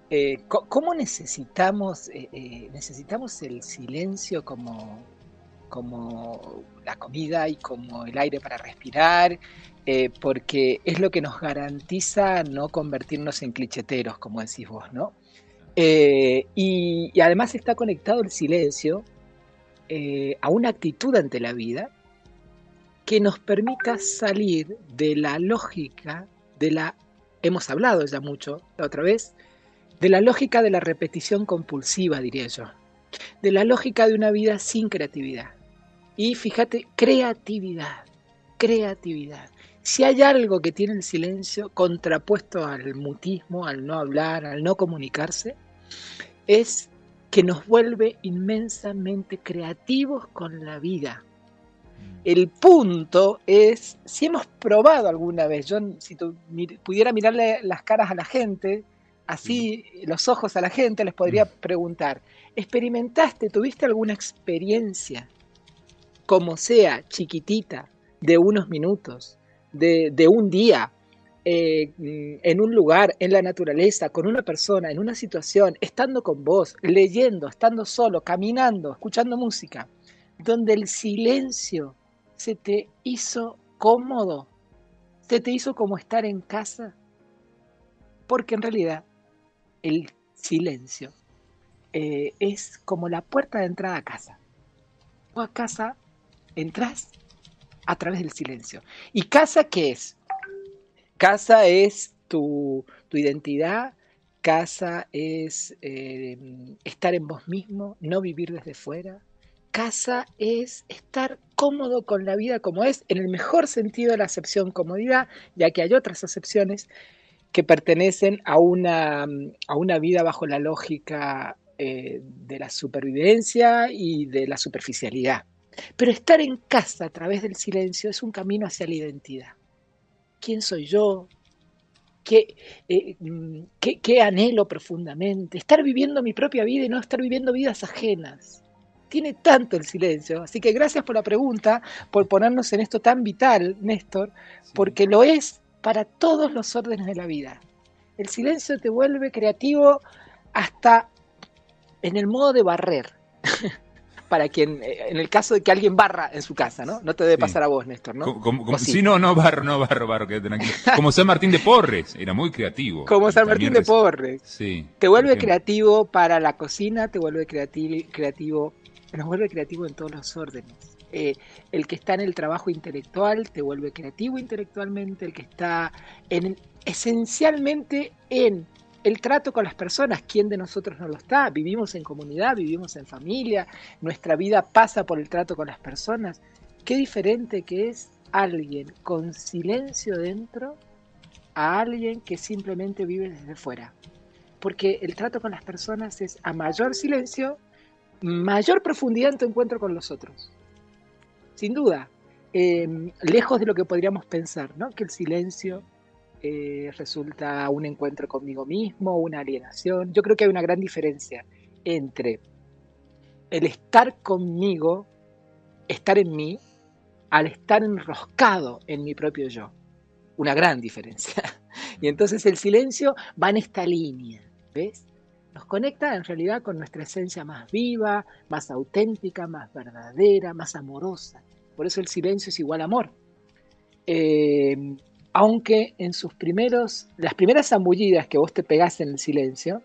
¿Cómo necesitamos el silencio como la comida y como el aire para respirar? Porque es lo que nos garantiza no convertirnos en clicheteros, como decís vos, ¿no? Y además está conectado el silencio a una actitud ante la vida que nos permita salir de la lógica hemos hablado ya mucho la otra vez, de la lógica de la repetición compulsiva, diría yo, de la lógica de una vida sin creatividad. Y fíjate, creatividad, creatividad. Si hay algo que tiene el silencio contrapuesto al mutismo, al no hablar, al no comunicarse, es que nos vuelve inmensamente creativos con la vida. El punto es, si hemos probado alguna vez, yo si pudiera mirarle las caras a la gente, Sí. así los ojos a la gente, les podría preguntar, ¿experimentaste, tuviste alguna experiencia, como sea, chiquitita, de unos minutos, de un día, en un lugar, en la naturaleza, con una persona, en una situación, estando con vos, leyendo, estando solo, caminando, escuchando música, donde el silencio se te hizo cómodo, se te hizo como estar en casa? Porque en realidad el silencio es como la puerta de entrada a casa. Vos a casa entras a través del silencio. ¿Y casa qué es? Casa es tu identidad, casa es estar en vos mismo, no vivir desde fuera. Casa es estar cómodo con la vida como es, en el mejor sentido de la acepción comodidad, ya que hay otras acepciones que pertenecen a una vida bajo la lógica de la supervivencia y de la superficialidad. Pero estar en casa a través del silencio es un camino hacia la identidad. ¿Quién soy yo? ¿Qué, qué anhelo profundamente? Estar viviendo mi propia vida y no estar viviendo vidas ajenas. Tiene tanto el silencio. Así que gracias por la pregunta, por ponernos en esto tan vital, Néstor, Sí. porque lo es para todos los órdenes de la vida. El silencio te vuelve creativo hasta en el modo de barrer. Para quien, en el caso de que alguien barra en su casa, ¿no? No te debe Sí. pasar a vos, Néstor, ¿no? O Sí, sí. no, no, Barro, no, Barro, Barro, quédate tranquilo. Como San Martín de Porres, era muy creativo. Como Y San también, Martín de Porres. sí, Te por vuelve ejemplo. creativo para la cocina, te vuelve creativo, nos vuelve creativo en todos los órdenes. El que está en el trabajo intelectual te vuelve creativo intelectualmente, el que está esencialmente en el trato con las personas. ¿Quién de nosotros no lo está? Vivimos en comunidad, vivimos en familia, nuestra vida pasa por el trato con las personas. Qué diferente que es alguien con silencio dentro a alguien que simplemente vive desde fuera, porque el trato con las personas es a mayor silencio, mayor profundidad en tu encuentro con los otros. Sin duda, lejos de lo que podríamos pensar, ¿no? Que el silencio resulta un encuentro conmigo mismo, una alienación. Yo creo que hay una gran diferencia entre el estar conmigo, estar en mí, al estar enroscado en mi propio yo. Una gran diferencia. Y entonces el silencio va en esta línea, ¿ves? Nos conecta en realidad con nuestra esencia más viva, más auténtica, más verdadera, más amorosa. Por eso el silencio es igual a amor. Eh, Aunque en las primeras zambullidas que vos te pegás en el silencio,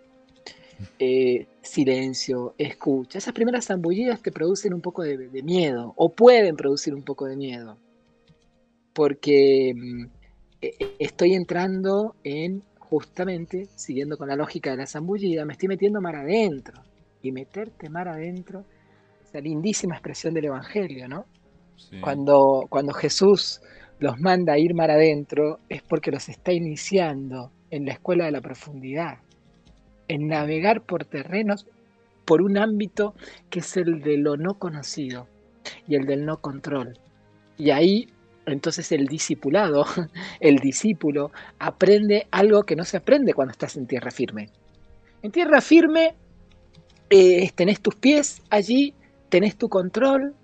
silencio, escucha, esas primeras zambullidas te producen un poco de miedo, o pueden producir un poco de miedo, porque estoy entrando en, justamente, siguiendo con la lógica de la zambullida, me estoy metiendo mar adentro. Y meterte mar adentro, esa lindísima expresión del Evangelio, ¿no? Sí. Cuando Jesús los manda a ir mar adentro, es porque los está iniciando en la escuela de la profundidad, en navegar por terrenos, por un ámbito que es el de lo no conocido y el del no control. Y ahí, entonces el discipulado, el discípulo, aprende algo que no se aprende cuando estás en tierra firme. En tierra firme tenés tus pies allí, tenés tu control,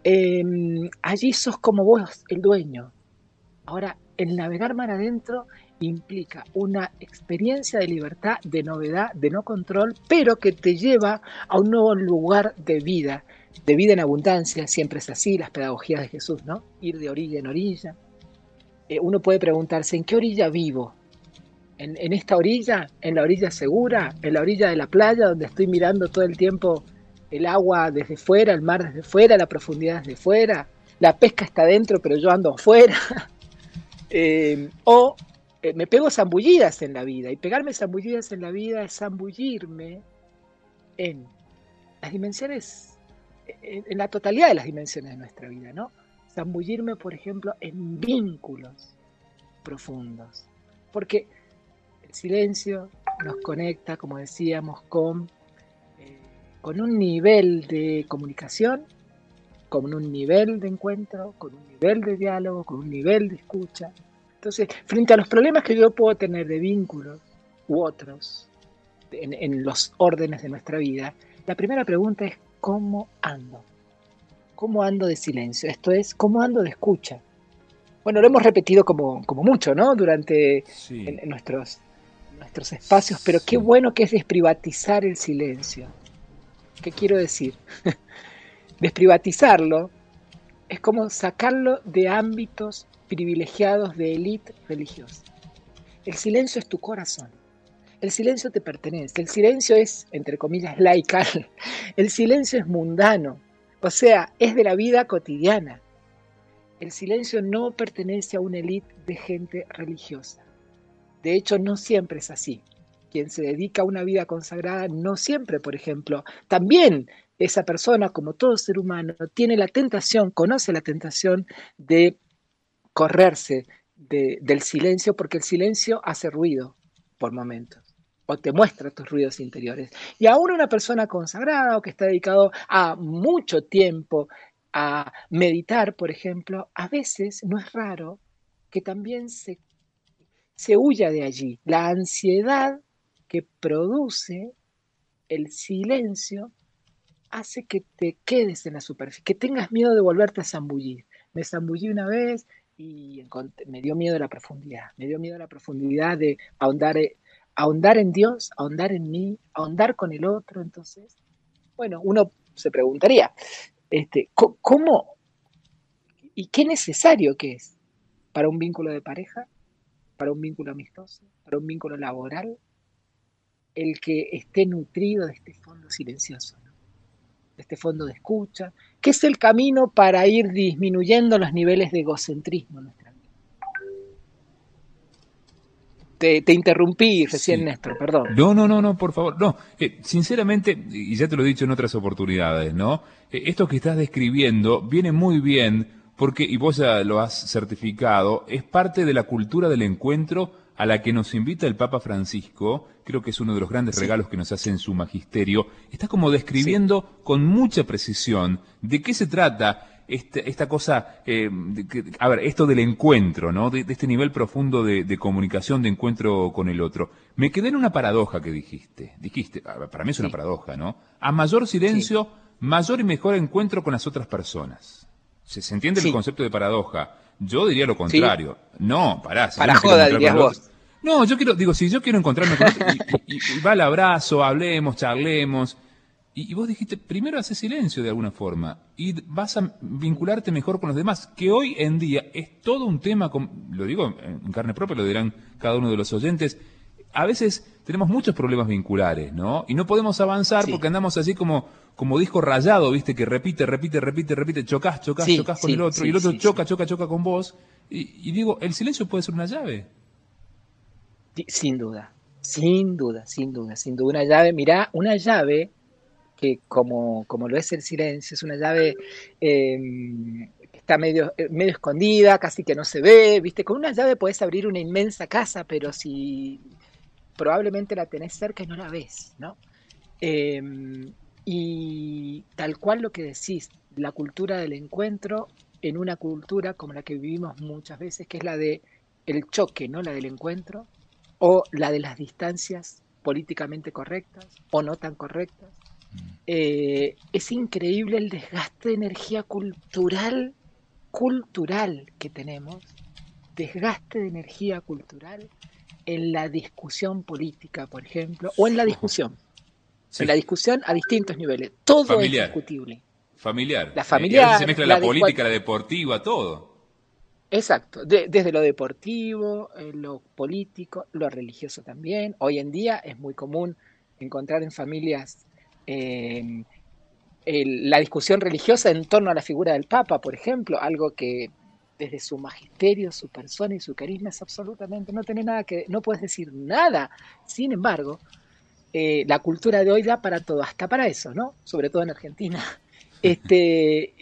allí sos como vos, el dueño. Ahora, el navegar mar adentro implica una experiencia de libertad, de novedad, de no control, pero que te lleva a un nuevo lugar de vida en abundancia. Siempre es así, las pedagogías de Jesús, ¿no? Ir de orilla en orilla. Uno puede preguntarse, ¿en qué orilla vivo? ¿En esta orilla? ¿En la orilla segura? ¿En la orilla de la playa donde estoy mirando todo el tiempo el agua desde fuera, el mar desde fuera, la profundidad desde fuera? La pesca está dentro, pero yo ando afuera. O me pego zambullidas en la vida, y pegarme zambullidas en la vida es zambullirme en las dimensiones, en la totalidad de las dimensiones de nuestra vida, ¿no? Zambullirme, por ejemplo, en vínculos profundos, porque el silencio nos conecta, como decíamos, con un nivel de comunicación, con un nivel de encuentro, con un nivel de diálogo, con un nivel de escucha. Entonces, frente a los problemas que yo puedo tener de vínculos u otros en los órdenes de nuestra vida, la primera pregunta es ¿cómo ando? ¿Cómo ando de silencio? Esto es, ¿cómo ando de escucha? Bueno, lo hemos repetido como mucho, ¿no? Durante en nuestros espacios, pero qué bueno que es desprivatizar el silencio. ¿Qué quiero decir? Desprivatizarlo es como sacarlo de ámbitos privilegiados de élite religiosa. El silencio es tu corazón. El silencio te pertenece. El silencio es, entre comillas, laical. El silencio es mundano. O sea, es de la vida cotidiana. El silencio no pertenece a una élite de gente religiosa. De hecho, no siempre es así. Quien se dedica a una vida consagrada no siempre, por ejemplo, también esa persona, como todo ser humano, tiene la tentación, conoce la tentación de correrse del silencio, porque el silencio hace ruido por momentos, o te muestra tus ruidos interiores. Y aún una persona consagrada o que está dedicado a mucho tiempo a meditar, por ejemplo, a veces no es raro que también se huya de allí. La ansiedad que produce el silencio hace que te quedes en la superficie, que tengas miedo de volverte a zambullir. Me zambullí una vez y me dio miedo la profundidad, me dio miedo la profundidad de ahondar en Dios, ahondar en mí, ahondar con el otro. Entonces, bueno, uno se preguntaría, ¿cómo y qué necesario que es para un vínculo de pareja, para un vínculo amistoso, para un vínculo laboral, el que esté nutrido de este fondo silencioso, ¿no? De este fondo de escucha, que es el camino para ir disminuyendo los niveles de egocentrismo en nuestra vida. Te interrumpí recién, Néstor, perdón. No, por favor, no. Sinceramente, y ya te lo he dicho en otras oportunidades, ¿no? Esto que estás describiendo viene muy bien porque, y vos ya lo has certificado, es parte de la cultura del encuentro a la que nos invita el Papa Francisco. Creo que es uno de los grandes regalos que nos hace en su magisterio. Está como describiendo con mucha precisión de qué se trata esta cosa, a ver, esto del encuentro, ¿no? De este nivel profundo de comunicación, de encuentro con el otro. Me quedé en una paradoja que dijiste. Para mí es una paradoja, ¿no? A mayor silencio, mayor y mejor encuentro con las otras personas. ¿Se entiende el concepto de paradoja? Yo diría lo contrario. No, pará. Para joda, dirías vos. No, si yo quiero encontrarme con otro, y va el abrazo, hablemos, charlemos. Y vos dijiste, primero hace silencio de alguna forma y vas a vincularte mejor con los demás, que hoy en día es todo un tema, lo digo en carne propia, lo dirán cada uno de los oyentes, a veces tenemos muchos problemas vinculares, ¿no? Y no podemos avanzar porque andamos así como disco rayado, ¿viste? Que repite, chocás con el otro, y el otro choca con vos. Y digo, el silencio puede ser una llave. Sin duda. Una llave, mirá, una llave que como lo es el silencio, es una llave que está medio escondida, casi que no se ve, ¿viste? Con una llave podés abrir una inmensa casa, pero si probablemente la tenés cerca y no la ves, ¿no? Y tal cual lo que decís, la cultura del encuentro en una cultura como la que vivimos muchas veces, que es la de el choque, ¿no? La del encuentro, o la de las distancias políticamente correctas o no tan correctas. Es increíble el desgaste de energía cultural que tenemos desgaste de energía cultural en la discusión política, por ejemplo, o en la discusión. Sí. En la discusión a distintos niveles. Todo Familiar. es discutible. Familiar. La Y a familiar, veces se mezcla la política, la deportiva, todo. Exacto, desde lo deportivo, lo político, lo religioso también. Hoy en día es muy común encontrar en familias eh, la discusión religiosa en torno a la figura del Papa, por ejemplo, algo que desde su magisterio, su persona y su carisma es absolutamente, no tiene nada que, no puedes decir nada. Sin embargo, la cultura de hoy da para todo, hasta para eso, ¿no? Sobre todo en Argentina. Este,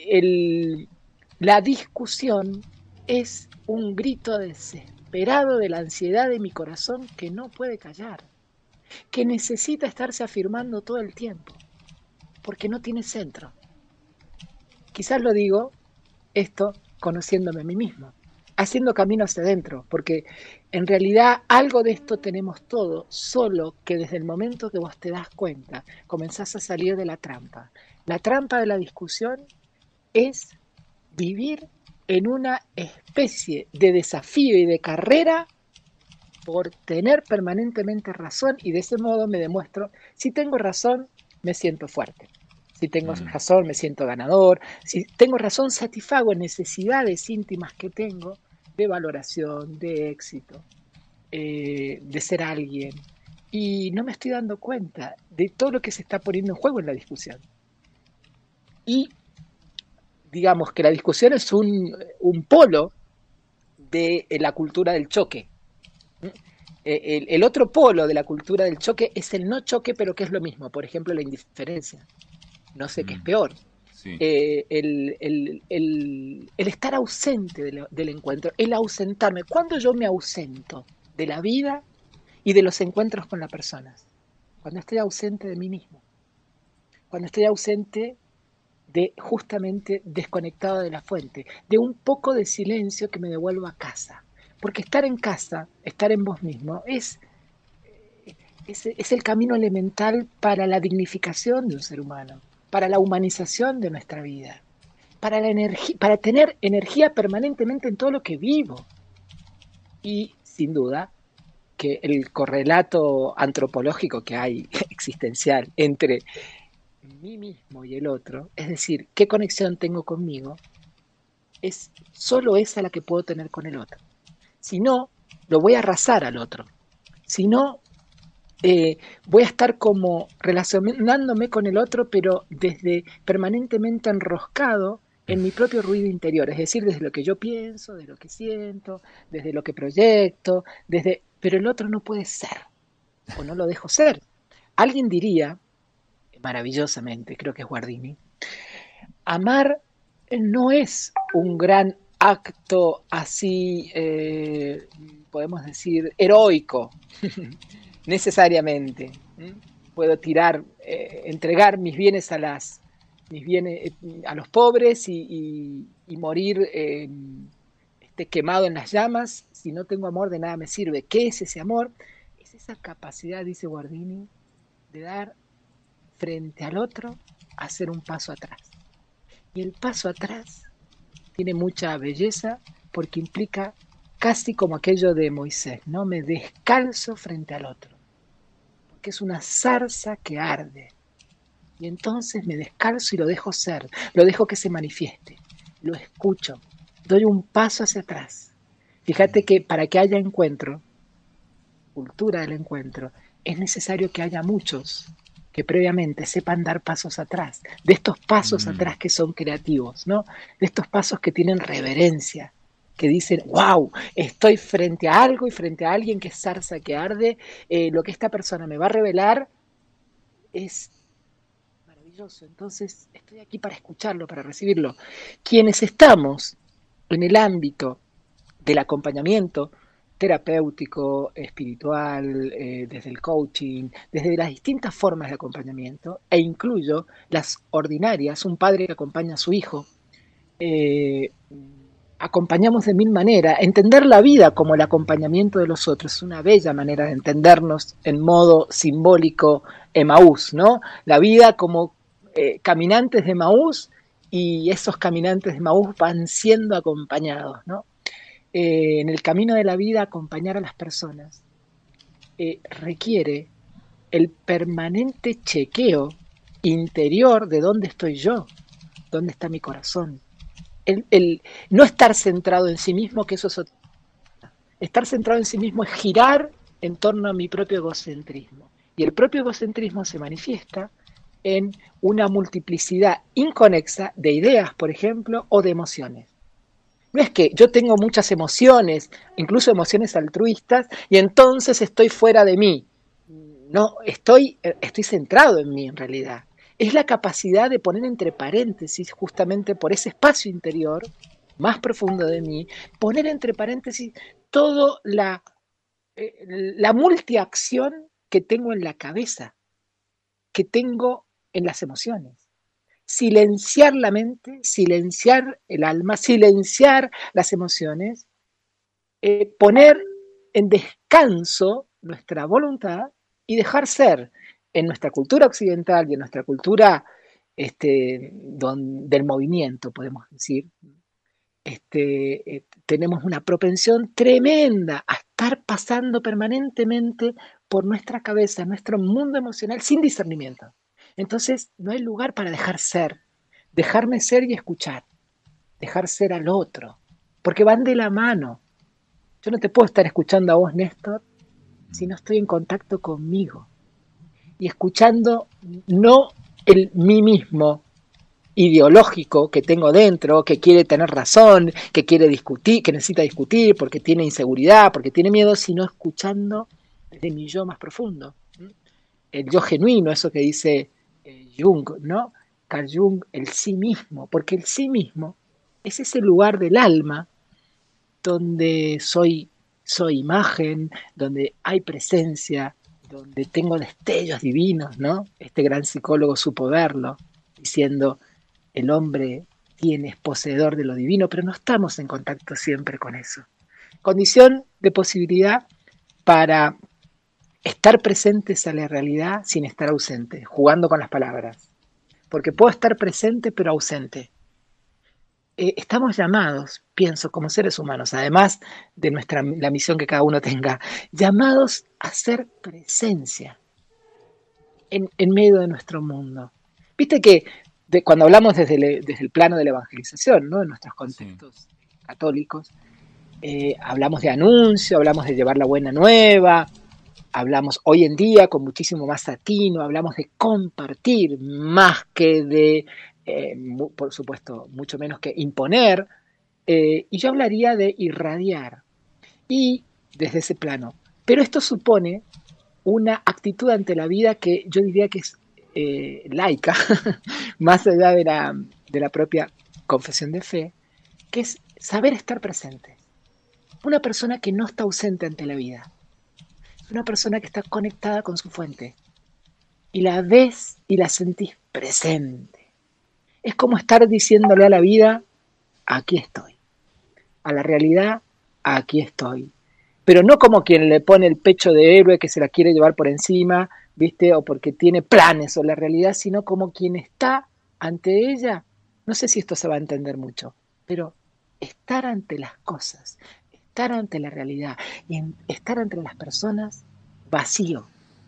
la discusión es un grito desesperado de la ansiedad de mi corazón que no puede callar, que necesita estarse afirmando todo el tiempo, porque no tiene centro. Quizás lo digo esto conociéndome a mí mismo, haciendo camino hacia adentro, porque en realidad algo de esto tenemos todo, solo que desde el momento que vos te das cuenta, comenzás a salir de la trampa. La trampa de la discusión es vivir en una especie de desafío y de carrera por tener permanentemente razón, y de ese modo me demuestro, si tengo razón, me siento fuerte. Si tengo razón, me siento ganador. Si tengo razón, satisfago necesidades íntimas que tengo de valoración, de éxito, de ser alguien. Y no me estoy dando cuenta de todo lo que se está poniendo en juego en la discusión. Y digamos que la discusión es un polo de la cultura del choque. El otro polo de la cultura del choque es el no choque, pero que es lo mismo. Por ejemplo, la indiferencia. No sé qué es peor. Sí. El estar ausente del encuentro, el ausentarme. ¿Cuándo yo me ausento de la vida y de los encuentros con las personas? Cuando estoy ausente de mí mismo. Cuando estoy ausente de justamente desconectado de la fuente, de un poco de silencio que me devuelvo a casa. Porque estar en casa, estar en vos mismo, es el camino elemental para la dignificación de un ser humano, para la humanización de nuestra vida, para tener energía permanentemente en todo lo que vivo. Y sin duda que el correlato antropológico que hay, existencial, entre mí mismo y el otro, es decir, qué conexión tengo conmigo, es solo esa la que puedo tener con el otro. Si no, lo voy a arrasar al otro. Si no, voy a estar como relacionándome con el otro, pero desde permanentemente enroscado en mi propio ruido interior, es decir, desde lo que yo pienso, desde lo que siento, desde lo que proyecto, pero el otro no puede ser, o no lo dejo ser. Alguien diría, maravillosamente, creo que es Guardini, amar no es un gran acto así, podemos decir, heroico, necesariamente. Puedo entregar mis bienes a los pobres y morir quemado en las llamas. Si no tengo amor, de nada me sirve. ¿Qué es ese amor? Es esa capacidad, dice Guardini, de dar frente al otro, hacer un paso atrás. Y el paso atrás tiene mucha belleza porque implica casi como aquello de Moisés, ¿no? Me descalzo frente al otro, porque es una zarza que arde. Y entonces me descalzo y lo dejo ser, lo dejo que se manifieste, lo escucho, doy un paso hacia atrás. Fíjate que para que haya encuentro, cultura del encuentro, es necesario que haya muchos que previamente sepan dar pasos atrás, de estos pasos atrás que son creativos, ¿no? De estos pasos que tienen reverencia, que dicen, wow, estoy frente a algo y frente a alguien que es zarza que arde, lo que esta persona me va a revelar es maravilloso, entonces estoy aquí para escucharlo, para recibirlo. Quienes estamos en el ámbito del acompañamiento terapéutico, espiritual, desde el coaching, desde las distintas formas de acompañamiento, e incluyo las ordinarias, un padre que acompaña a su hijo, acompañamos de mil maneras. Entender la vida como el acompañamiento de los otros es una bella manera de entendernos en modo simbólico Emaús, ¿no? La vida como caminantes de Emaús, y esos caminantes de Emaús van siendo acompañados, ¿no? en el camino de la vida acompañar a las personas requiere el permanente chequeo interior de dónde estoy yo, dónde está mi corazón. El no estar centrado en sí mismo, que eso es otra. Estar centrado en sí mismo es girar en torno a mi propio egocentrismo. Y el propio egocentrismo se manifiesta en una multiplicidad inconexa de ideas, por ejemplo, o de emociones. No es que yo tengo muchas emociones, incluso emociones altruistas, y entonces estoy fuera de mí. No, estoy centrado en mí en realidad. Es la capacidad de poner entre paréntesis, justamente por ese espacio interior más profundo de mí, poner entre paréntesis toda la multiacción que tengo en la cabeza, que tengo en las emociones. Silenciar la mente, silenciar el alma, silenciar las emociones, poner en descanso nuestra voluntad y dejar ser en nuestra cultura occidental y en nuestra cultura del movimiento, podemos decir, tenemos una propensión tremenda a estar pasando permanentemente por nuestra cabeza, nuestro mundo emocional, sin discernimiento. Entonces, no hay lugar para dejar ser, dejarme ser y escuchar, dejar ser al otro, porque van de la mano. Yo no te puedo estar escuchando a vos, Néstor, si no estoy en contacto conmigo y escuchando no el mí mismo ideológico que tengo dentro, que quiere tener razón, que quiere discutir, que necesita discutir porque tiene inseguridad, porque tiene miedo, sino escuchando desde mi yo más profundo. El yo genuino, eso que dice Jung, ¿no? Carl Jung, el sí mismo, porque el sí mismo es ese lugar del alma donde soy imagen, donde hay presencia, donde tengo destellos divinos, ¿no? Este gran psicólogo supo verlo, diciendo, el hombre es poseedor de lo divino, pero no estamos en contacto siempre con eso. Condición de posibilidad para estar presentes a la realidad sin estar ausente, jugando con las palabras. Porque puedo estar presente pero ausente. Estamos llamados, pienso, como seres humanos, además de la misión que cada uno tenga, llamados a ser presencia en medio de nuestro mundo. Viste que cuando hablamos desde el plano de la evangelización, ¿no? En nuestros contextos católicos, hablamos de anuncio, hablamos de llevar la buena nueva, hablamos hoy en día con muchísimo más atino, hablamos de compartir más que de, por supuesto, mucho menos que imponer, y yo hablaría de irradiar, y desde ese plano. Pero esto supone una actitud ante la vida que yo diría que es laica, más allá de la propia confesión de fe, que es saber estar presente. Una persona que no está ausente ante la vida, una persona que está conectada con su fuente y la ves y la sentís presente. Es como estar diciéndole a la vida, aquí estoy, a la realidad, aquí estoy. Pero no como quien le pone el pecho de héroe que se la quiere llevar por encima, ¿viste? O porque tiene planes o la realidad, sino como quien está ante ella. No sé si esto se va a entender mucho, pero estar ante las cosas, estar ante la realidad y estar entre las personas vacío.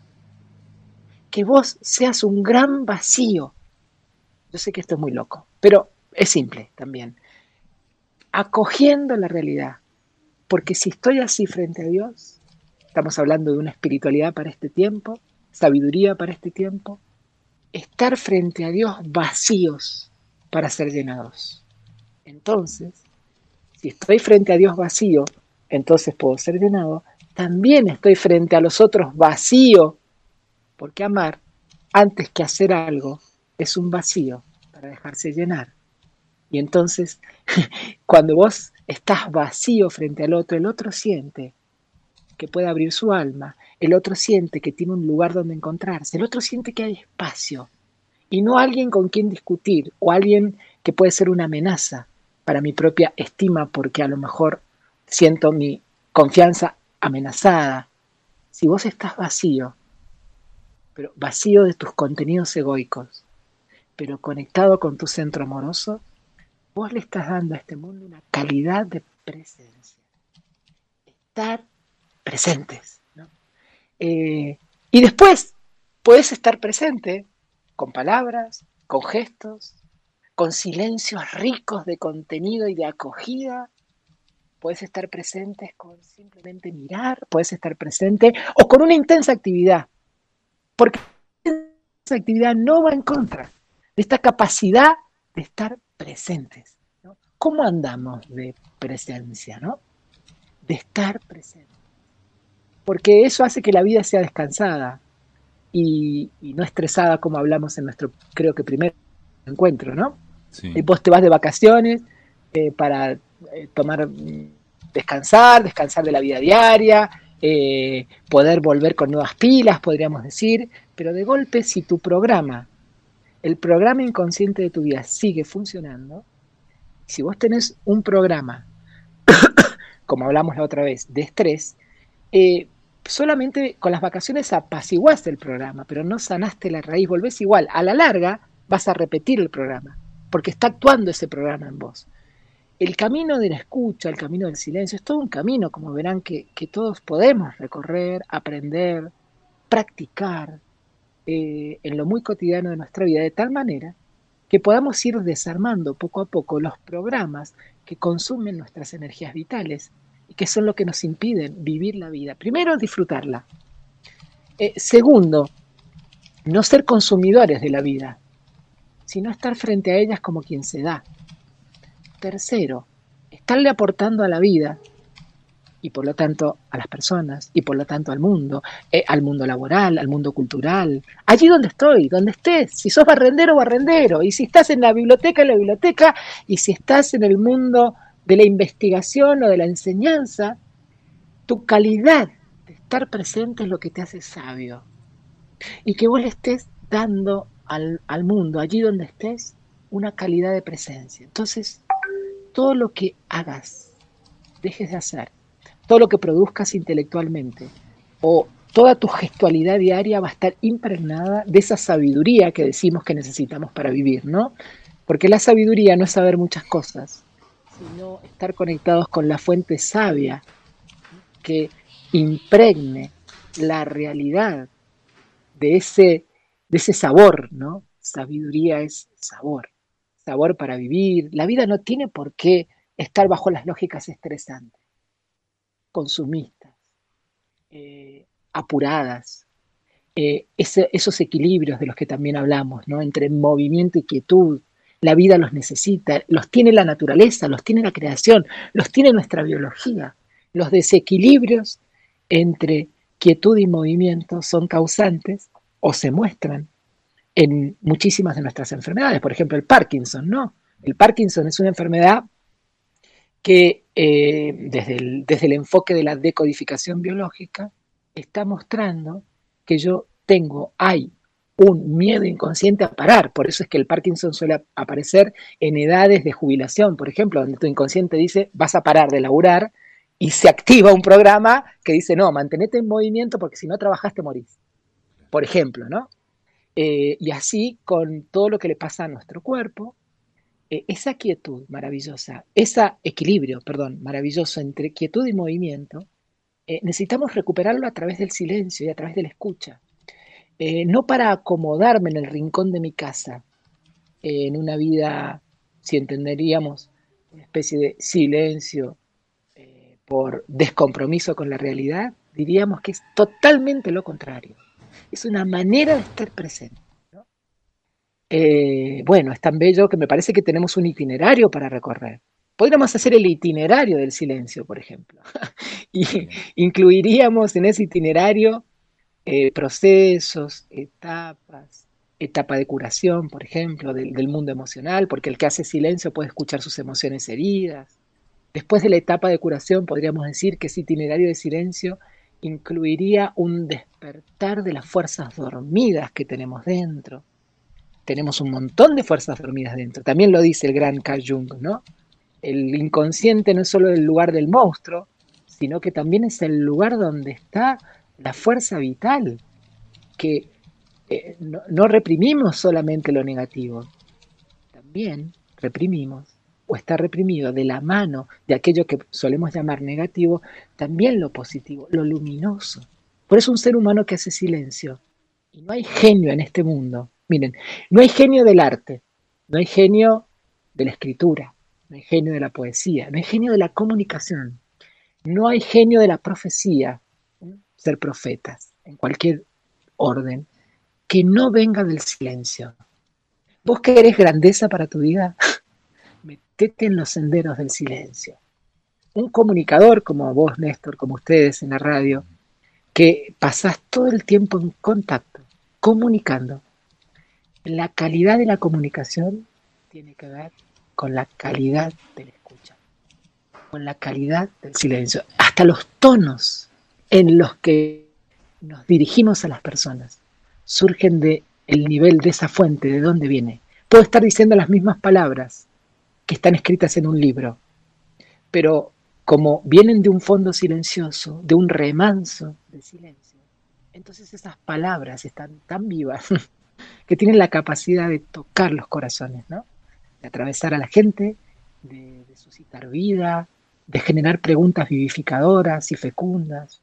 Que vos seas un gran vacío. Yo sé que esto es muy loco, pero es simple también. Acogiendo la realidad. Porque si estoy así frente a Dios, estamos hablando de una espiritualidad para este tiempo, sabiduría para este tiempo, estar frente a Dios vacíos para ser llenados. Entonces, si estoy frente a Dios vacío, entonces puedo ser llenado, también estoy frente a los otros vacío, porque amar, antes que hacer algo, es un vacío para dejarse llenar. Y entonces, cuando vos estás vacío frente al otro, el otro siente que puede abrir su alma, el otro siente que tiene un lugar donde encontrarse, el otro siente que hay espacio, y no alguien con quien discutir, o alguien que puede ser una amenaza para mi propia estima, porque a lo mejor siento mi confianza amenazada. Si vos estás vacío, pero vacío de tus contenidos egoicos, pero conectado con tu centro amoroso, vos le estás dando a este mundo una calidad de presencia. estar presentes, ¿no? Y después puedes estar presente con palabras, con gestos, con silencios ricos de contenido y de acogida. Puedes estar presentes con simplemente mirar, puedes estar presente o con una intensa actividad, porque esa actividad no va en contra de esta capacidad de estar presentes, ¿no? ¿Cómo andamos de presencia, no? De estar presentes. Porque eso hace que la vida sea descansada y no estresada, como hablamos en nuestro, creo que, primer encuentro, ¿no? Sí. Y vos te vas de vacaciones para tomar, descansar de la vida diaria, poder volver con nuevas pilas, podríamos decir, pero de golpe si tu programa, el programa inconsciente de tu vida sigue funcionando, si vos tenés un programa, como hablamos la otra vez, de estrés, solamente con las vacaciones apaciguaste el programa, pero no sanaste la raíz, volvés igual, a la larga vas a repetir el programa, porque está actuando ese programa en vos. El camino de la escucha, el camino del silencio, es todo un camino, como verán, que todos podemos recorrer, aprender, practicar en lo muy cotidiano de nuestra vida, de tal manera que podamos ir desarmando poco a poco los programas que consumen nuestras energías vitales y que son lo que nos impiden vivir la vida. Primero, disfrutarla. Segundo, no ser consumidores de la vida, sino estar frente a ellas como quien se da. Tercero, estarle aportando a la vida y por lo tanto a las personas y por lo tanto al mundo laboral, al mundo cultural, allí donde estoy, donde estés, si sos barrendero, y si estás en la biblioteca, y si estás en el mundo de la investigación o de la enseñanza, tu calidad de estar presente es lo que te hace sabio. Y que vos le estés dando al mundo, allí donde estés, una calidad de presencia. Entonces, todo lo que hagas, dejes de hacer, todo lo que produzcas intelectualmente o toda tu gestualidad diaria va a estar impregnada de esa sabiduría que decimos que necesitamos para vivir, ¿no? Porque la sabiduría no es saber muchas cosas, sino estar conectados con la fuente sabia que impregne la realidad de ese sabor, ¿no? Sabiduría es sabor, sabor para vivir. La vida no tiene por qué estar bajo las lógicas estresantes, consumistas, apuradas, esos equilibrios de los que también hablamos, ¿no? Entre movimiento y quietud. La vida los necesita, los tiene la naturaleza, los tiene la creación, los tiene nuestra biología. Los desequilibrios entre quietud y movimiento son causantes o se muestran en muchísimas de nuestras enfermedades. Por ejemplo, el Parkinson, ¿no? El Parkinson es una enfermedad que desde el enfoque de la decodificación biológica está mostrando que hay un miedo inconsciente a parar. Por eso es que el Parkinson suele aparecer en edades de jubilación, por ejemplo, donde tu inconsciente dice vas a parar de laburar y se activa un programa que dice no, mantenete en movimiento porque si no trabajas te morís. Por ejemplo, ¿no? Y así con todo lo que le pasa a nuestro cuerpo, esa quietud maravillosa, ese equilibrio, perdón, maravilloso entre quietud y movimiento, necesitamos recuperarlo a través del silencio y a través de la escucha. No para acomodarme en el rincón de mi casa, en una vida, si entenderíamos, una especie de silencio por descompromiso con la realidad, diríamos que es totalmente lo contrario. Es una manera de estar presente. Bueno, es tan bello que me parece que tenemos un itinerario para recorrer. Podríamos hacer el itinerario del silencio, por ejemplo. Y incluiríamos en ese itinerario procesos, etapas, etapa de curación, por ejemplo, del mundo emocional, porque el que hace silencio puede escuchar sus emociones heridas. Después de la etapa de curación, podríamos decir que ese itinerario de silencio incluiría un despertar de las fuerzas dormidas que tenemos dentro. Tenemos un montón de fuerzas dormidas dentro. También lo dice el gran Carl Jung, ¿no? El inconsciente no es solo el lugar del monstruo, sino que también es el lugar donde está la fuerza vital, que no reprimimos solamente lo negativo, también reprimimos o está reprimido de la mano de aquello que solemos llamar negativo, también lo positivo, lo luminoso. Por eso un ser humano que hace silencio, y no hay genio en este mundo, miren, no hay genio del arte, no hay genio de la escritura, no hay genio de la poesía, no hay genio de la comunicación, no hay genio de la profecía, ser profetas, en cualquier orden, que no venga del silencio. ¿Vos querés grandeza para tu vida? Metete en los senderos del silencio. Un comunicador como vos, Néstor, como ustedes en la radio, que pasás todo el tiempo en contacto, comunicando. La calidad de la comunicación tiene que ver con la calidad de la escucha, con la calidad del silencio, hasta los tonos en los que nos dirigimos a las personas surgen del nivel de esa fuente, de dónde viene. Puedo estar diciendo las mismas palabras que están escritas en un libro, pero como vienen de un fondo silencioso, de un remanso de silencio, entonces esas palabras están tan vivas que tienen la capacidad de tocar los corazones, ¿no? De atravesar a la gente, de suscitar vida, de generar preguntas vivificadoras y fecundas,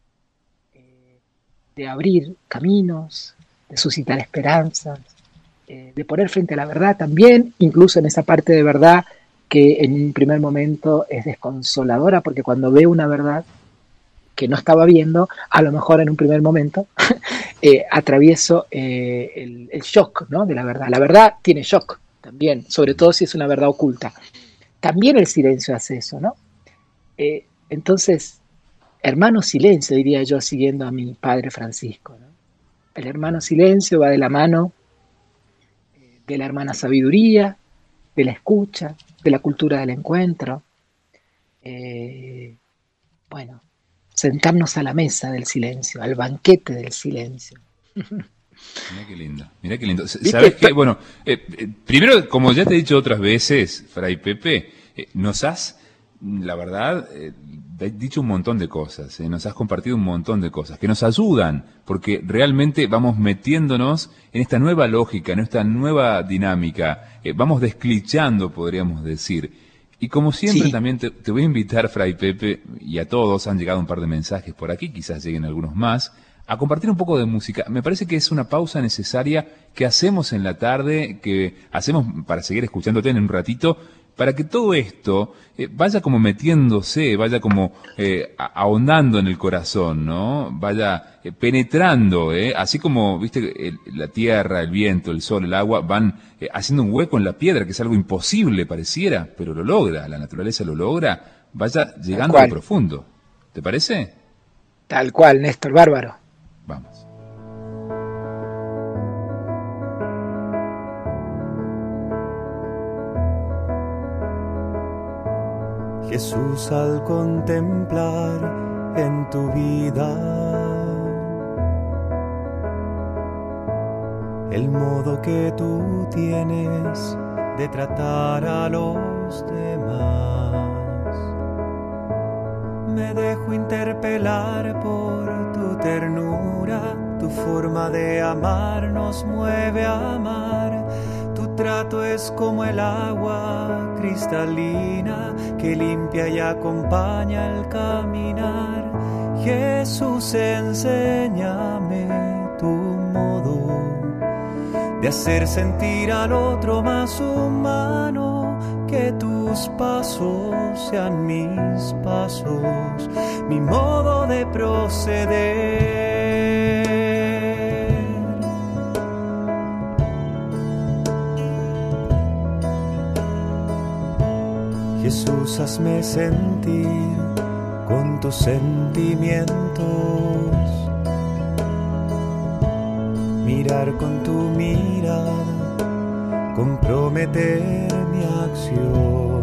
de abrir caminos, de suscitar esperanzas, de poner frente a la verdad también, incluso en esa parte de verdad que en un primer momento es desconsoladora, porque cuando veo una verdad que no estaba viendo, a lo mejor en un primer momento atravieso el shock, ¿no?, de la verdad. La verdad tiene shock también, sobre todo si es una verdad oculta. También el silencio hace eso, ¿no? Entonces, hermano silencio, diría yo, siguiendo a mi padre Francisco, ¿no? El hermano silencio va de la mano de la hermana sabiduría, de la escucha, de la cultura del encuentro. Bueno, sentarnos a la mesa del silencio, al banquete del silencio. Mirá qué lindo, mirá qué lindo. ¿Sabés qué? Bueno, primero, como ya te he dicho otras veces, Fray Pepe, nos has, la verdad, dicho un montón de cosas, nos has compartido un montón de cosas que nos ayudan, porque realmente vamos metiéndonos en esta nueva lógica, en esta nueva dinámica, vamos desclichando, podríamos decir. Y como siempre, sí, también te voy a invitar, Fray Pepe, y a todos, han llegado un par de mensajes por aquí, quizás lleguen algunos más, a compartir un poco de música. Me parece que es una pausa necesaria que hacemos en la tarde, que hacemos para seguir escuchándote en un ratito, para que todo esto vaya como metiéndose, vaya como ahondando en el corazón, ¿no? Vaya penetrando, así como, viste, la tierra, el viento, el sol, el agua van haciendo un hueco en la piedra, que es algo imposible, pareciera, pero lo logra, la naturaleza lo logra, vaya llegando a lo profundo. ¿Te parece? Tal cual, Néstor, bárbaro. Vamos. Jesús, al contemplar en tu vida el modo que tú tienes de tratar a los demás, me dejo interpelar por tu ternura, tu forma de amar nos mueve a amar. Tu trato es como el agua cristalina que limpia y acompaña el caminar. Jesús, enséñame tu modo de hacer sentir al otro más humano, que tus pasos sean mis pasos, mi modo de proceder. Jesús, hazme sentir con tus sentimientos, mirar con tu mirada, comprometer mi acción,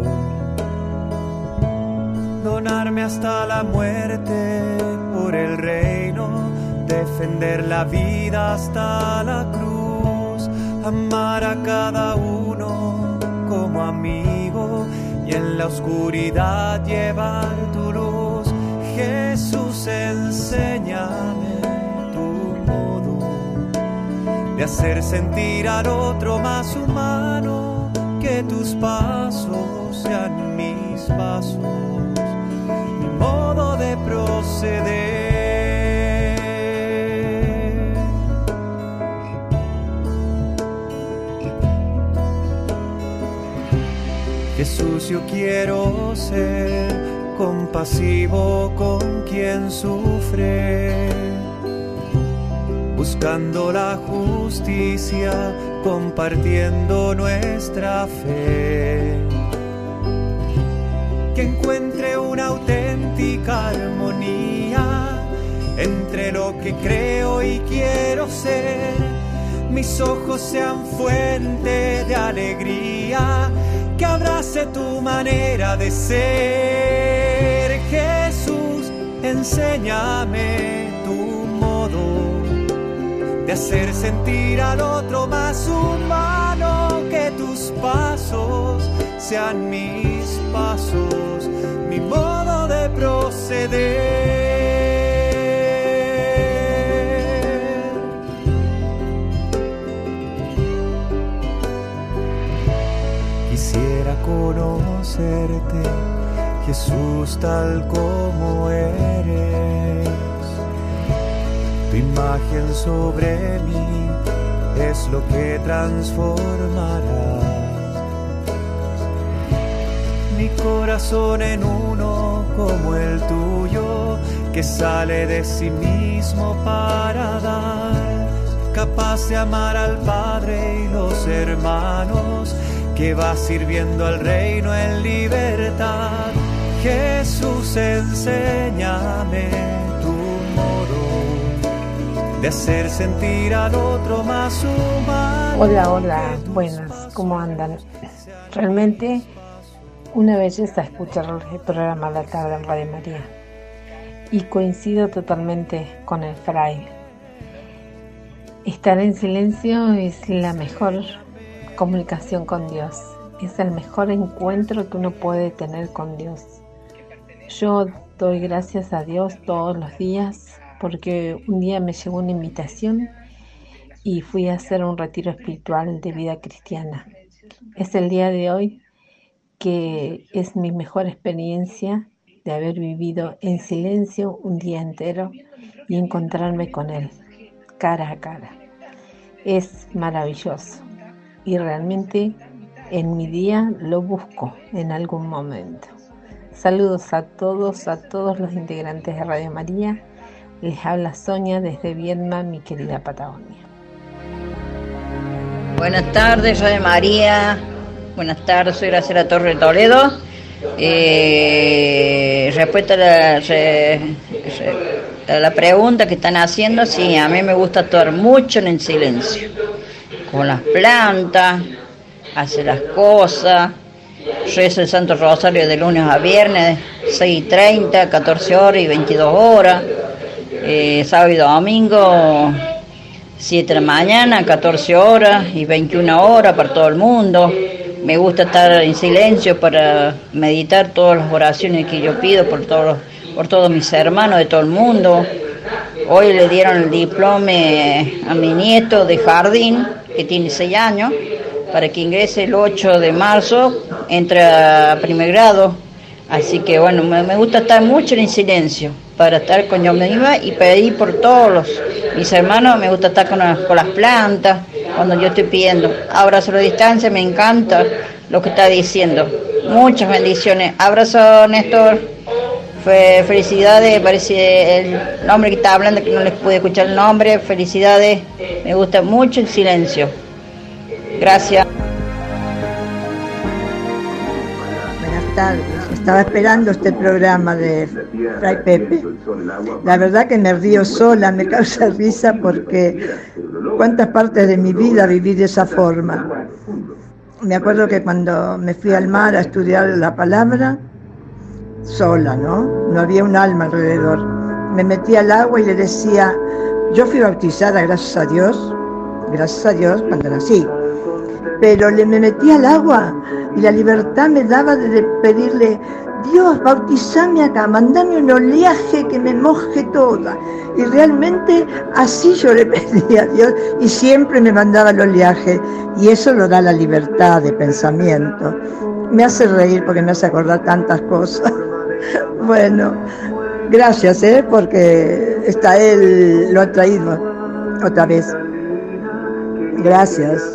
donarme hasta la muerte por el reino, defender la vida hasta la cruz, amar a cada uno como amigo y en la oscuridad llevar tu luz. Jesús, enséñame tu modo de hacer sentir al otro más humano, que tus pasos sean mis pasos, mi modo de proceder. Jesús, yo quiero ser compasivo con quien sufre, buscando la justicia, compartiendo nuestra fe. Que encuentre una auténtica armonía entre lo que creo y quiero ser. Mis ojos sean fuente de alegría, que abrace tu manera de ser. Jesús, enséñame tu modo de hacer sentir al otro más humano, que tus pasos sean mis pasos, mi modo de proceder. Quisiera conocerte, Jesús, tal como eres. Tu imagen sobre mí es lo que transformará mi corazón en uno como el tuyo, que sale de sí mismo para dar, capaz de amar al Padre y los hermanos, que va sirviendo al reino en libertad. Jesús, enséñame tu modo de hacer sentir al otro más humano. Hola, buenas, ¿cómo andan? Realmente una belleza escuchar el programa La Tarde en Radio María, y coincido totalmente con el fraile. Estar en silencio es la mejor comunicación con Dios, es el mejor encuentro que uno puede tener con Dios. Yo doy gracias a Dios todos los días porque un día me llegó una invitación y fui a hacer un retiro espiritual de vida cristiana. Es el día de hoy que es mi mejor experiencia de haber vivido en silencio un día entero y encontrarme con Él cara a cara. Es maravilloso y realmente en mi día lo busco en algún momento. Saludos a todos los integrantes de Radio María. Les habla Sonia desde Viedma, mi querida Patagonia. Buenas tardes, Radio María. Buenas tardes, soy Graciela Torre de Toledo. Respecto a la pregunta que están haciendo, sí, a mí me gusta actuar mucho en el silencio, con las plantas, hacer las cosas. Rezo el Santo Rosario de lunes a viernes, 6:30, 14 horas y 22 horas. Sábado y domingo, 7 de la mañana, 14 horas y 21 horas para todo el mundo. Me gusta estar en silencio para meditar todas las oraciones que yo pido por todos mis hermanos de todo el mundo. Hoy le dieron el diploma a mi nieto de jardín, que tiene 6 años, para que ingrese el 8 de marzo, entra a primer grado. Así que bueno, me gusta estar mucho en silencio, para estar con yo misma y pedir por todos mis hermanos. Me gusta estar con las plantas, cuando yo estoy pidiendo. Abrazo a la distancia, me encanta lo que está diciendo. Muchas bendiciones. Abrazo, Néstor. Felicidades, parece el nombre que está hablando, que no les pude escuchar el nombre. Felicidades, me gusta mucho el silencio. Gracias. Buenas tardes. Estaba esperando este programa de Fray Pepe. La verdad que me río sola, me causa risa porque cuántas partes de mi vida viví de esa forma. Me acuerdo que cuando me fui al mar a estudiar la palabra, sola, no había un alma alrededor. Me metí al agua y le decía, yo fui bautizada, gracias a Dios, cuando nací. Pero me metí al agua y la libertad me daba de pedirle, Dios, bautizame acá, mandame un oleaje que me moje toda. Y realmente así yo le pedí a Dios y siempre me mandaba el oleaje. Y eso lo da la libertad de pensamiento. Me hace reír porque me hace acordar tantas cosas. Bueno, gracias, porque él lo ha traído otra vez. Gracias.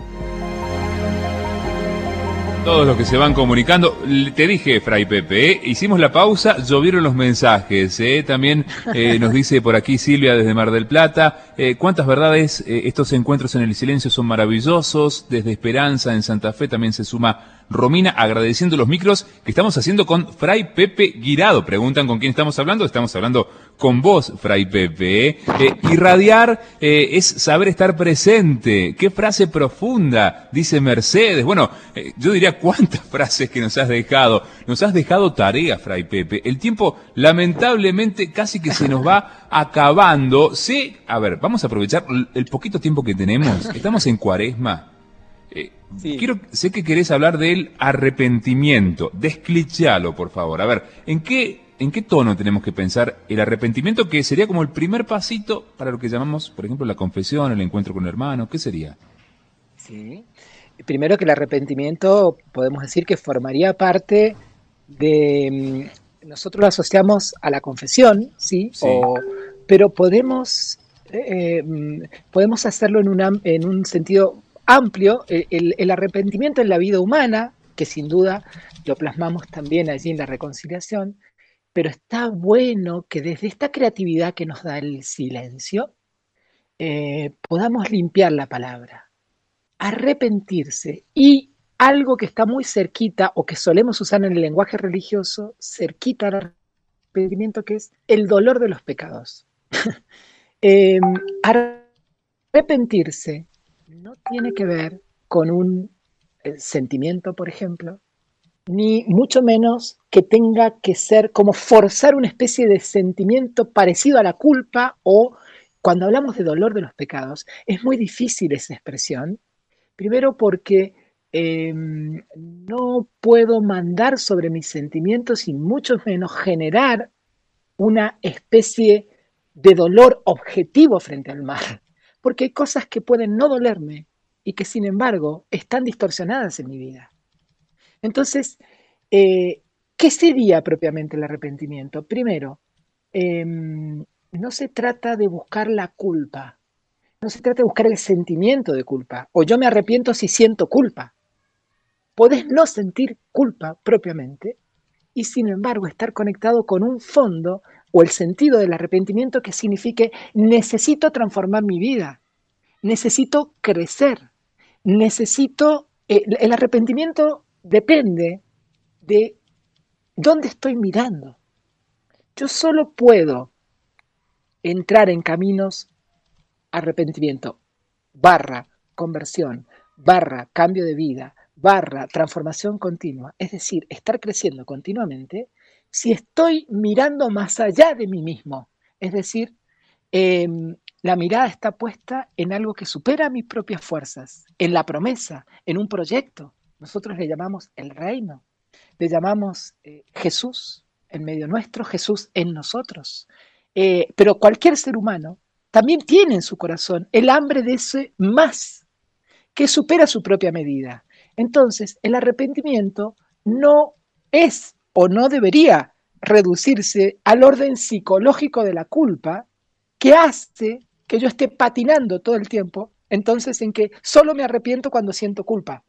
Todos los que se van comunicando, te dije, Fray Pepe, hicimos la pausa, llovieron los mensajes, también nos dice por aquí Silvia desde Mar del Plata, cuántas verdades, estos encuentros en el silencio son maravillosos, desde Esperanza en Santa Fe también se suma Romina, agradeciendo los micros que estamos haciendo con Fray Pepe Guirado. Preguntan con quién estamos hablando con vos, Fray Pepe. Irradiar es saber estar presente. Qué frase profunda, dice Mercedes. Bueno, yo diría cuántas frases que nos has dejado. Nos has dejado tarea, Fray Pepe. El tiempo, lamentablemente, casi que se nos va acabando. Sí, a ver, vamos a aprovechar el poquito tiempo que tenemos. Estamos en Cuaresma. Sí. Sé que querés hablar del arrepentimiento. Desclichéalo, por favor. A ver, ¿en qué tono tenemos que pensar el arrepentimiento, que sería como el primer pasito para lo que llamamos, por ejemplo, la confesión, el encuentro con el hermano? ¿Qué sería? Sí. Primero, que el arrepentimiento podemos decir que formaría parte de... Nosotros lo asociamos a la confesión, ¿sí? Pero podemos hacerlo en un sentido amplio. El arrepentimiento en la vida humana, que sin duda lo plasmamos también allí en la reconciliación, pero está bueno que desde esta creatividad que nos da el silencio, podamos limpiar la palabra, arrepentirse. Y algo que está muy cerquita, o que solemos usar en el lenguaje religioso, cerquita al arrepentimiento, que es el dolor de los pecados. Arrepentirse no tiene que ver con un sentimiento, por ejemplo, ni mucho menos que tenga que ser como forzar una especie de sentimiento parecido a la culpa. O cuando hablamos de dolor de los pecados, es muy difícil esa expresión, primero porque no puedo mandar sobre mis sentimientos y mucho menos generar una especie de dolor objetivo frente al mal, porque hay cosas que pueden no dolerme y que sin embargo están distorsionadas en mi vida. Entonces, ¿qué sería propiamente el arrepentimiento? Primero, no se trata de buscar la culpa, no se trata de buscar el sentimiento de culpa, o yo me arrepiento si siento culpa. Podés no sentir culpa propiamente y sin embargo estar conectado con un fondo o el sentido del arrepentimiento que signifique: necesito transformar mi vida, necesito crecer, necesito... el arrepentimiento depende de dónde estoy mirando. Yo solo puedo entrar en caminos arrepentimiento, conversión, cambio de vida, transformación continua, es decir, estar creciendo continuamente, si estoy mirando más allá de mí mismo, es decir, la mirada está puesta en algo que supera mis propias fuerzas, en la promesa, en un proyecto. Nosotros le llamamos el reino, le llamamos Jesús en medio nuestro, Jesús en nosotros. Pero cualquier ser humano también tiene en su corazón el hambre de ese más, que supera su propia medida. Entonces, el arrepentimiento no es o no debería reducirse al orden psicológico de la culpa, que hace que yo esté patinando todo el tiempo, entonces en que solo me arrepiento cuando siento culpa.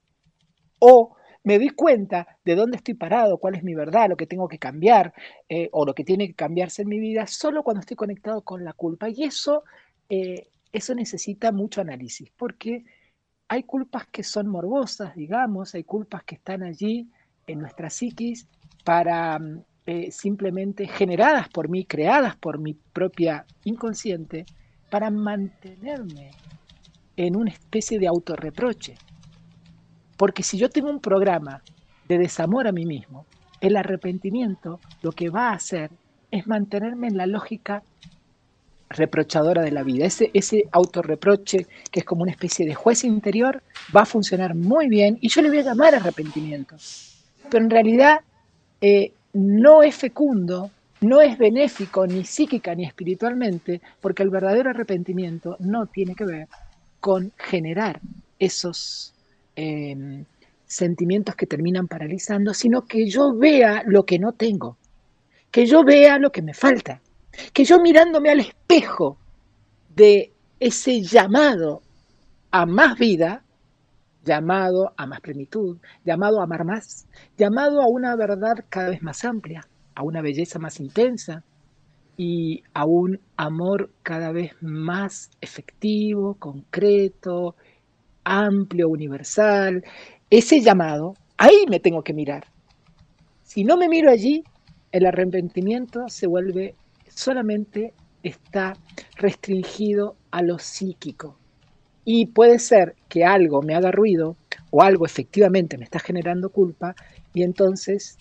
O me doy cuenta de dónde estoy parado, cuál es mi verdad, lo que tengo que cambiar, o lo que tiene que cambiarse en mi vida, solo cuando estoy conectado con la culpa. Y eso necesita mucho análisis, porque hay culpas que son morbosas, digamos, hay culpas que están allí en nuestra psiquis para simplemente generadas por mí, creadas por mi propia inconsciente, para mantenerme en una especie de autorreproche. Porque si yo tengo un programa de desamor a mí mismo, el arrepentimiento lo que va a hacer es mantenerme en la lógica reprochadora de la vida. Ese autorreproche, que es como una especie de juez interior, va a funcionar muy bien y yo le voy a llamar arrepentimiento. Pero en realidad no es fecundo, no es benéfico ni psíquica ni espiritualmente, porque el verdadero arrepentimiento no tiene que ver con generar esos sentimientos que terminan paralizando, sino que yo vea lo que no tengo, que yo vea lo que me falta, que yo mirándome al espejo de ese llamado a más vida, llamado a más plenitud, llamado a amar más, llamado a una verdad cada vez más amplia, a una belleza más intensa y a un amor cada vez más efectivo, concreto, amplio, universal. Ese llamado, ahí me tengo que mirar. Si no me miro allí, el arrepentimiento se vuelve solamente, está restringido a lo psíquico. Y puede ser que algo me haga ruido o algo efectivamente me está generando culpa y entonces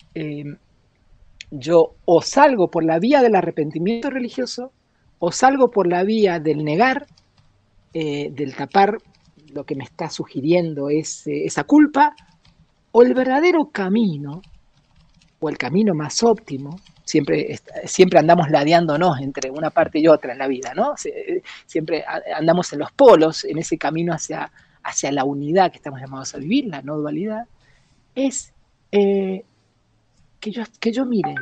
yo o salgo por la vía del arrepentimiento religioso o salgo por la vía del negar, del tapar lo que me está sugiriendo esa culpa, o el verdadero camino o el camino más óptimo. Siempre andamos ladeándonos entre una parte y otra en la vida, ¿no? Siempre andamos en los polos, en ese camino hacia la unidad que estamos llamados a vivir, la no dualidad. Es que yo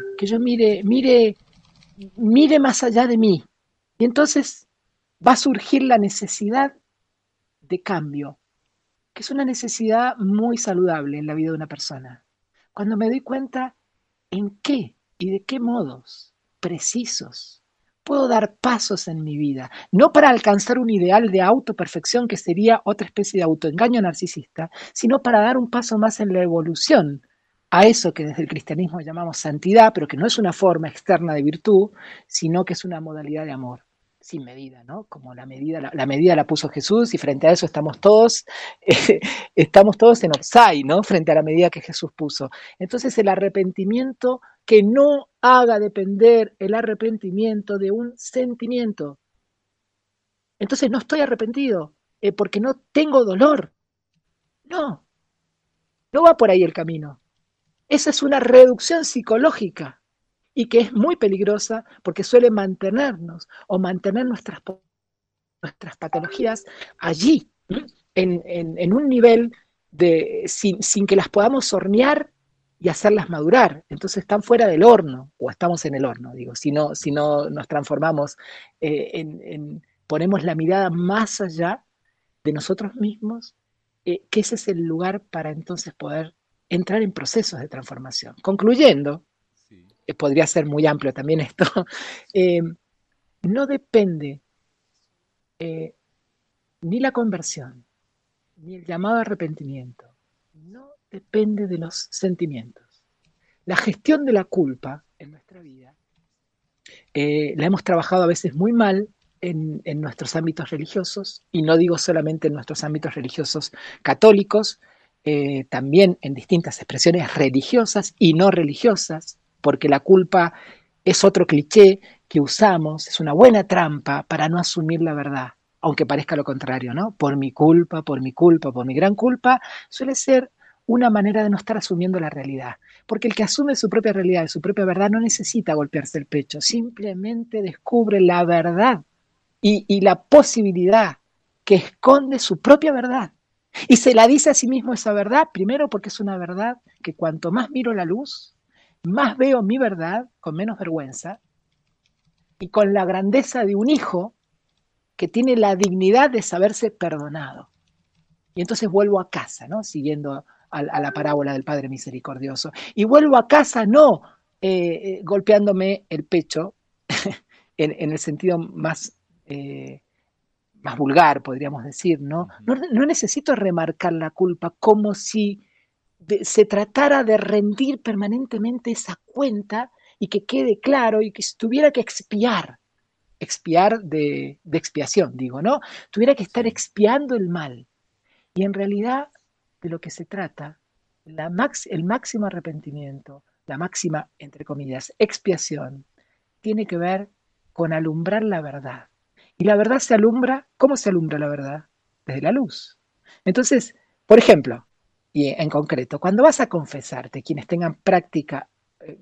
mire más allá de mí. Y entonces va a surgir la necesidad de cambio, que es una necesidad muy saludable en la vida de una persona. Cuando me doy cuenta en qué y de qué modos precisos puedo dar pasos en mi vida, no para alcanzar un ideal de autoperfección que sería otra especie de autoengaño narcisista, sino para dar un paso más en la evolución a eso que desde el cristianismo llamamos santidad, pero que no es una forma externa de virtud, sino que es una modalidad de amor sin medida, ¿no? Como la medida la puso Jesús y frente a eso estamos todos en offside, ¿no? Frente a la medida que Jesús puso. Entonces el arrepentimiento, que no haga depender el arrepentimiento de un sentimiento. Entonces no estoy arrepentido porque no tengo dolor. No va por ahí el camino. Esa es una reducción psicológica y que es muy peligrosa porque suele mantenernos o mantener nuestras patologías allí, en un nivel sin que las podamos hornear y hacerlas madurar. Entonces están fuera del horno, o estamos en el horno, digo, si no nos transformamos, ponemos la mirada más allá de nosotros mismos, que ese es el lugar para entonces poder entrar en procesos de transformación. Concluyendo, podría ser muy amplio también esto, no depende ni la conversión, ni el llamado arrepentimiento, no depende de los sentimientos. La gestión de la culpa en nuestra vida la hemos trabajado a veces muy mal en nuestros ámbitos religiosos, y no digo solamente en nuestros ámbitos religiosos católicos, también en distintas expresiones religiosas y no religiosas, porque la culpa es otro cliché que usamos, es una buena trampa para no asumir la verdad, aunque parezca lo contrario, ¿no? Por mi culpa, por mi gran culpa, suele ser una manera de no estar asumiendo la realidad. Porque el que asume su propia realidad y su propia verdad no necesita golpearse el pecho, simplemente descubre la verdad y la posibilidad que esconde su propia verdad. Y se la dice a sí mismo esa verdad, primero porque es una verdad que cuanto más miro la luz, más veo mi verdad con menos vergüenza y con la grandeza de un hijo que tiene la dignidad de saberse perdonado. Y entonces vuelvo a casa, ¿no? Siguiendo a la parábola del Padre Misericordioso. Y vuelvo a casa no golpeándome el pecho en el sentido más vulgar, podríamos decir, ¿no? No necesito remarcar la culpa como si se tratara de rendir permanentemente esa cuenta y que quede claro y que tuviera que expiar de expiación, digo, ¿no? Tuviera que estar expiando el mal. Y en realidad de lo que se trata, el máximo arrepentimiento, la máxima, entre comillas, expiación, tiene que ver con alumbrar la verdad. Y la verdad se alumbra, ¿cómo se alumbra la verdad? Desde la luz. Entonces, por ejemplo, y en concreto, cuando vas a confesarte, quienes tengan práctica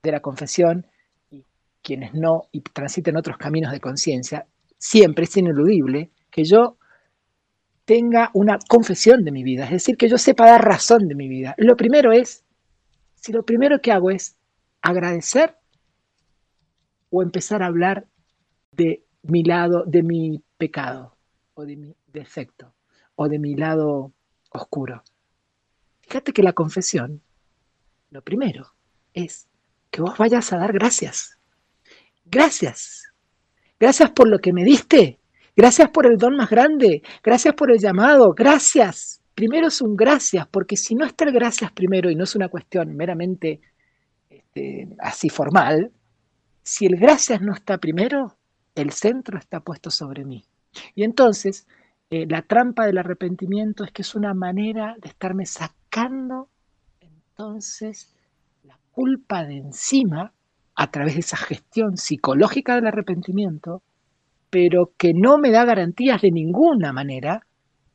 de la confesión y quienes no y transiten otros caminos de conciencia, siempre es ineludible que yo tenga una confesión de mi vida, es decir, que yo sepa dar razón de mi vida. Lo primero es, si lo primero que hago es agradecer o empezar a hablar de mi lado, de mi pecado, o de mi defecto, o de mi lado oscuro. Fíjate que la confesión, lo primero es que vos vayas a dar gracias. Gracias. Gracias por lo que me diste. Gracias por el don más grande. Gracias por el llamado. Gracias. Primero es un gracias, porque si no está el gracias primero y no es una cuestión meramente así formal, si el gracias no está primero, el centro está puesto sobre mí. Y entonces, la trampa del arrepentimiento es que es una manera de estarme sacando entonces la culpa de encima a través de esa gestión psicológica del arrepentimiento, pero que no me da garantías de ninguna manera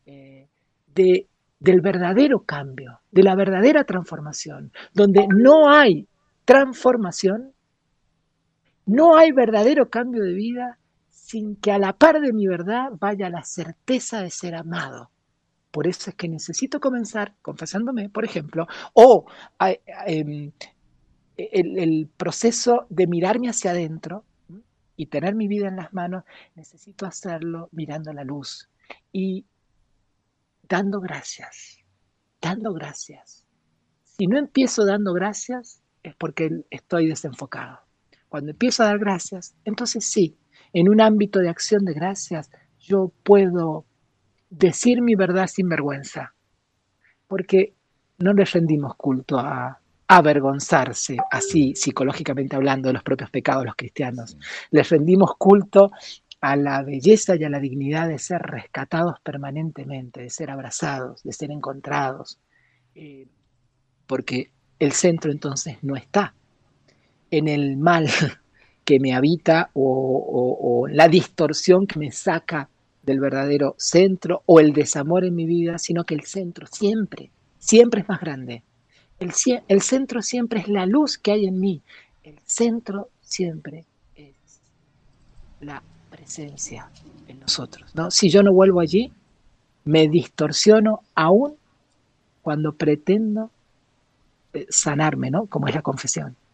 del verdadero cambio, de la verdadera transformación. Donde no hay transformación, no hay verdadero cambio de vida sin que a la par de mi verdad vaya la certeza de ser amado. Por eso es que necesito comenzar confesándome, por ejemplo, o el proceso de mirarme hacia adentro y tener mi vida en las manos, necesito hacerlo mirando la luz y dando gracias, dando gracias. Si no empiezo dando gracias, es porque estoy desenfocado. Cuando empiezo a dar gracias, entonces sí, en un ámbito de acción de gracias, yo puedo decir mi verdad sin vergüenza, porque no le rendimos culto a avergonzarse, así psicológicamente hablando, de los propios pecados los cristianos. Les rendimos culto a la belleza y a la dignidad de ser rescatados permanentemente, de ser abrazados, de ser encontrados, porque el centro entonces no está en el mal que me habita o la distorsión que me saca del verdadero centro o el desamor en mi vida, sino que el centro siempre es más grande. El centro siempre es la luz que hay en mí. El centro siempre es la presencia en nosotros, ¿no? Si yo no vuelvo allí, me distorsiono aún cuando pretendo sanarme, ¿no? Como es la confesión.